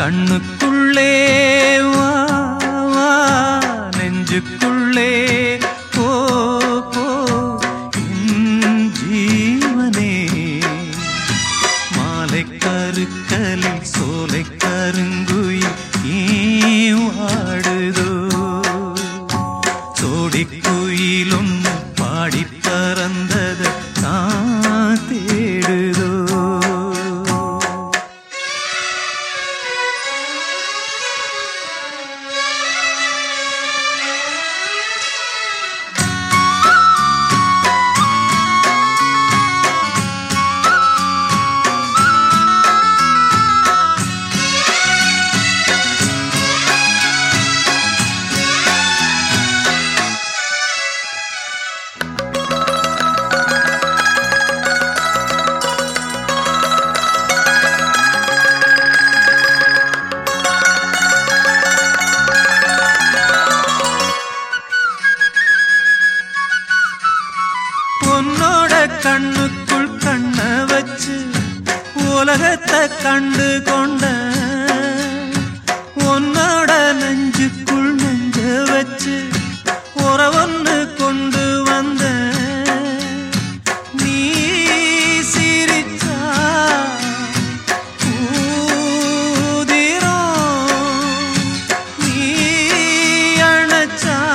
கண்ணுக்குள்ளே வா வா நெஞ்சுக்குள்ளே போ போ என் ஜீவனே மாலை கருக்கலில் சோலை கருங்குயில் ஏன் வாடுதோ சோடி குயில் ஒன்று பாடி பறந்தத தான் தேடுதோ உன்னோட கண்ணுக்குள் கண்ண வச்சு உலகத்தை கண்டு கொண்ட உன்னோட நெஞ்சுக்குள் நெஞ்ச வச்சு உறவொன்னு கொண்டு வந்த நீ சிரிச்சா ஊதிரம் நீ அணைச்சா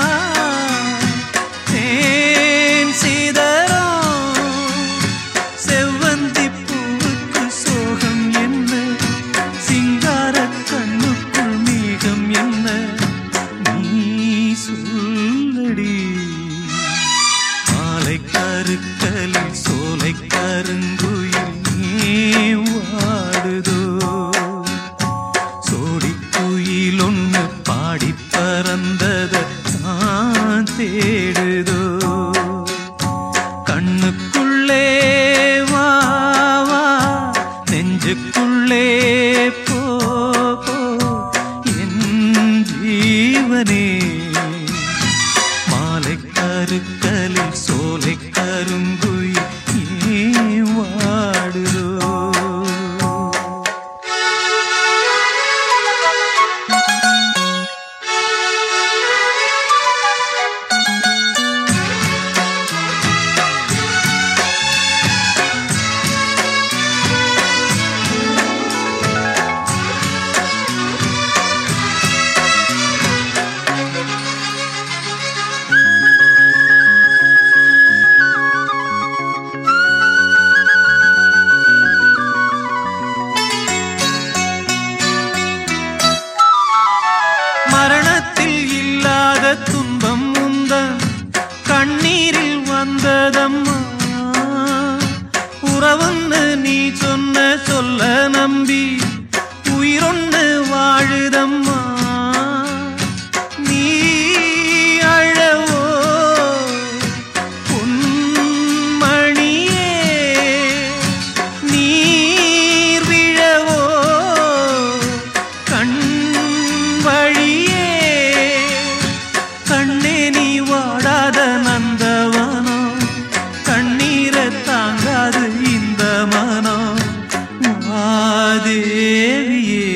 கருக்கலில் சோலை கருங்குயில் வாடுதோ சோடி குயில் ஒன்று பாடி பறந்தத தான் தேடுதோ கண்ணுக்குள்ளே வா வா நெஞ்சுக்குள்ளே போ போ என் ஜீவனே மாலை கருக்கலில் சோலை கருங்குயில் ஏன் வாடுதோ மரணத்தில் இல்லாத துன்பம் உந்தன் கண்ணீரில் வந்ததம்மா உறவுன்னு நீ சொன்ன சொல்ல நம்பி உயிரொன்னு வாழுதம்மா நீ அழவோ பொன்மணியே நீர் விழவோ கண் வழியே கண்ணே நீ வாடாத நந்தவனோ கண்ணீரை தாங்காது இந்த மனோ மாதேவியே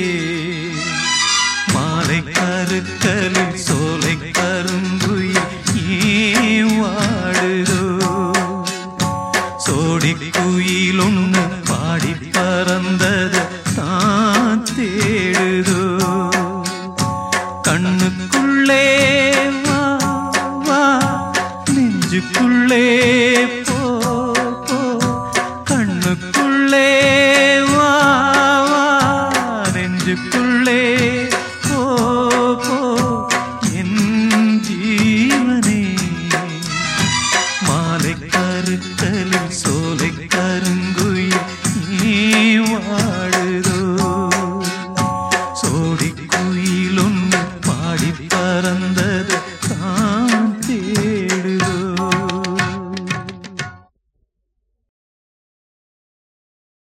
மாலை கருக்கலில் சோலை கருங்குயில் ஏன் வாடுதோ சோடி குயில் ஒன்று பாடி பறந்தத தான் தேடுதோ கண்ணுக்குள்ளே வா வா நெஞ்சுக்குள்ளே போ போ கண்ணுக்குள்ளே வா வா நெஞ்சுக்குள்ளே போ போ என் ஜீவனே மாலை கருக்கலில் சோலை கருங்குயில் ஏன் வாடுதோ